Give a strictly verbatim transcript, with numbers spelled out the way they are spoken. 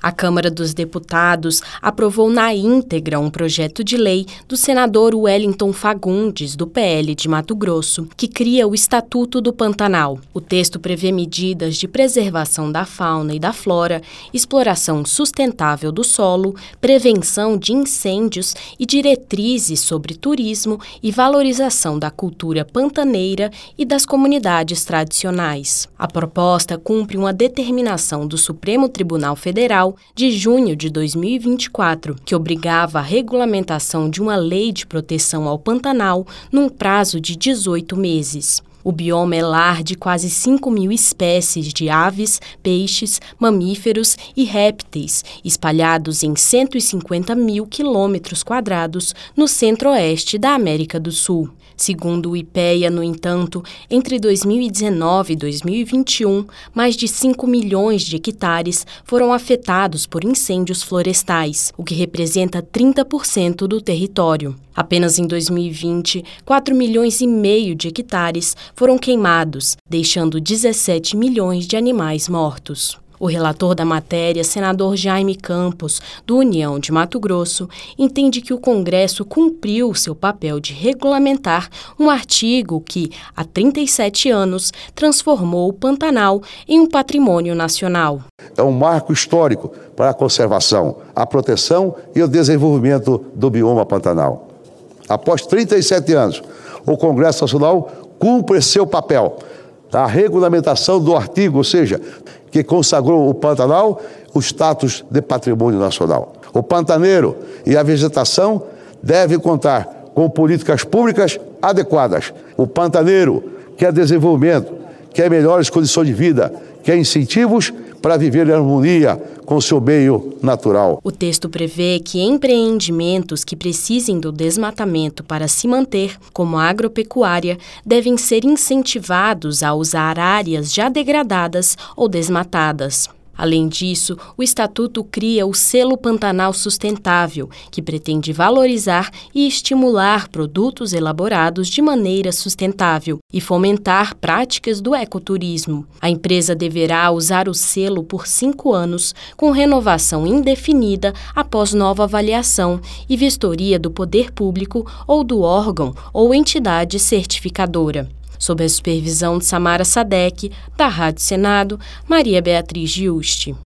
A Câmara dos Deputados aprovou na íntegra um projeto de lei do senador Wellington Fagundes, do P L de Mato Grosso, que cria o Estatuto do Pantanal. O texto prevê medidas de preservação da fauna e da flora, exploração sustentável do solo, prevenção de incêndios e diretrizes sobre turismo e valorização da cultura pantaneira e das comunidades tradicionais. A proposta cumpre uma determinação do Supremo Tribunal Federal de junho de dois mil e vinte e quatro, que obrigava a regulamentação de uma lei de proteção ao Pantanal num prazo de dezoito meses. O bioma é lar de quase cinco mil espécies de aves, peixes, mamíferos e répteis, espalhados em cento e cinquenta mil quilômetros quadrados no centro-oeste da América do Sul. Segundo o IPEA, no entanto, entre dois mil e dezenove e dois mil e vinte e um, mais de cinco milhões de hectares foram afetados por incêndios florestais, o que representa trinta por cento do território. Apenas em dois mil e vinte, quatro milhões e meio de hectares foram queimados, deixando dezessete milhões de animais mortos. O relator da matéria, senador Jaime Campos, do União de Mato Grosso, entende que o Congresso cumpriu seu papel de regulamentar um artigo que, há trinta e sete anos, transformou o Pantanal em um patrimônio nacional. É um marco histórico para a conservação, a proteção e o desenvolvimento do bioma Pantanal. Após trinta e sete anos, o Congresso Nacional cumpre seu papel. A regulamentação do artigo, ou seja, que consagrou o Pantanal o status de patrimônio nacional. O pantaneiro e a vegetação devem contar com políticas públicas adequadas. O pantaneiro quer desenvolvimento, quer melhores condições de vida, quer incentivos para viver em harmonia com o seu meio natural. O texto prevê que empreendimentos que precisem do desmatamento para se manter, como a agropecuária, devem ser incentivados a usar áreas já degradadas ou desmatadas. Além disso, o Estatuto cria o Selo Pantanal Sustentável, que pretende valorizar e estimular produtos elaborados de maneira sustentável e fomentar práticas do ecoturismo. A empresa deverá usar o selo por cinco anos, com renovação indefinida após nova avaliação e vistoria do poder público ou do órgão ou entidade certificadora. Sob a supervisão de Samara Sadek, da Rádio Senado, Maria Beatriz Giusti.